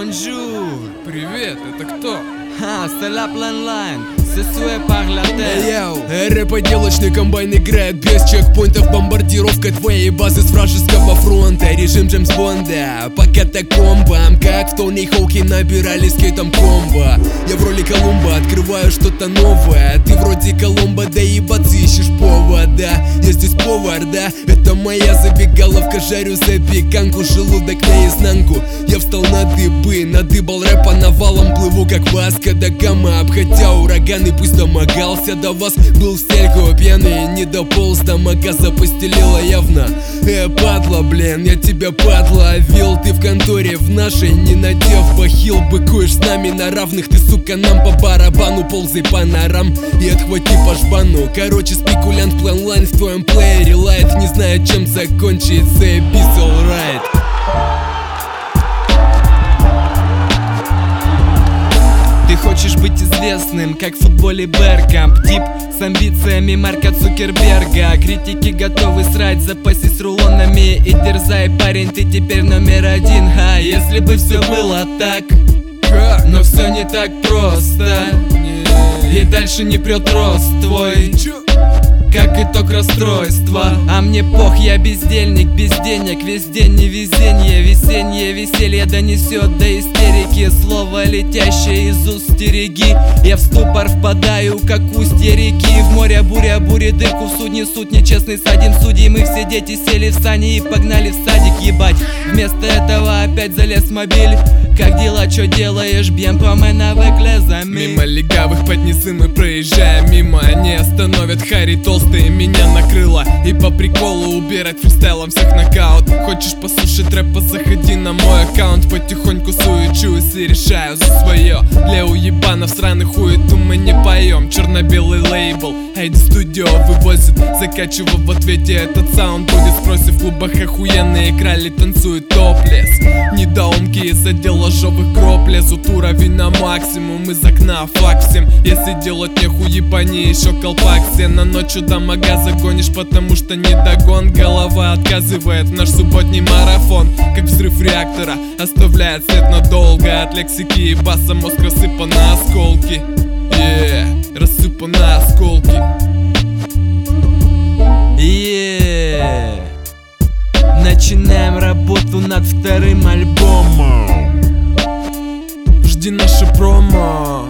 Bonjour. Привет, это кто? Ah, c'est la pleine line. C'est souhait par la tête. Рэп-поделочный комбайн играет без чекпоинтов. Бомбардировка твоей базы с вражеского фронта. Режим Джеймс Бонда по катакомбам, как в Тони Хоуке набирали скейтом комбо. Я в роли Колумба открываю что-то новое. Ты вроде Колумба, да ебаться ищешь повода. Я здесь повар, да, это моя забегаловка. Жарю запеканку, желудок наизнанку. Я встал на дыбы, надыбал рэпа навалом. Плыву как Васко да Гама, обходя ураган. И пусть домогался до вас, был в стельку пьяный, не дополз, домога запостелила явно. Падла, блин, я тебя падла ловил. Ты в конторе в нашей, не надев бахил. Быкуешь с нами на равных, ты, сука, нам по барабану. Ползай по норам и отхвати по жбану. Короче, спекулянт планлайн в твоем плеере лайт. Не знаю, чем закончится, peace alright. Ты хочешь быть известным, как в футболе Беркамп. Тип с амбициями Марка Цукерберга. Критики готовы срать, запасись рулонами и дерзай, парень, ты теперь номер один. Если бы все было так, но все не так просто. И дальше не прет рост твой, как итог расстройства. А мне пох, я бездельник, без денег. Весь день невезенье, весеннее веселье донесет до истерики. Слово, летящее из уст, стереги. Я в ступор впадаю, как устье реки. В море буря, бури дырку в судне. Суд нечестный, садим судей. Мы все дети сели в сани и погнали в садик, ебать. Вместо этого опять залез в мобиль. Как дела, чё делаешь, бьем по менавек лезами. Мимо легавых поднесы мы проезжаем мимо. Они остановят Харри толстые, меня накрыло. И по приколу убирать фристайлом всех нокаут. Хочешь послушать рэпа, заходи на мой аккаунт. Потихоньку суечусь и решаю за свое. Для уебанов сраных хуету мы не поем. Черно-белый лейбл, Эйди Студио вывозит. Закачиваю в ответе этот саунд будет. Спроси в клубах охуенные крали танцуют топлес. Недоумки из отдела ложовых гроб лезут, уровень на максимум. Из окна факт всем, если делать нехуй, ебани еще колпак. Все на ночью домога загонишь, потому что не догон. Голова отказывает в наш субботний марафон. Как взрыв реактора оставляет след надолго. От лексики и баса мозг рассыпан на осколки. Рассыпан на осколки. Начинаем работу над вторым альбомом. Жди наше промо.